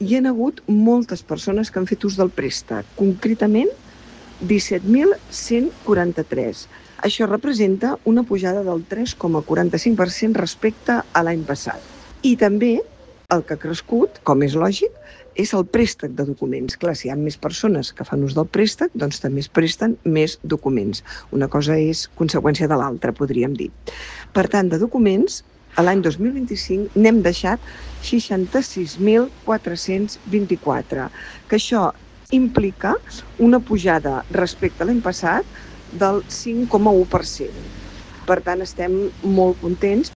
hi ha hagut moltes persones que han fet ús del préstec, concretament 17.143. Això representa una pujada del 3,45% respecte a l'any passat. I també el que ha crescut, com és lògic, és el préstec de documents. Clar, si hi ha més persones que fan ús del préstec, doncs també es presten més documents. Una cosa és conseqüència de l'altra, podríem dir. Per tant, de documents, a l'any 2025 n'hem deixat 66.424, que això implica una pujada respecte a l'any passat del 5,1%. Per tant, estem molt contents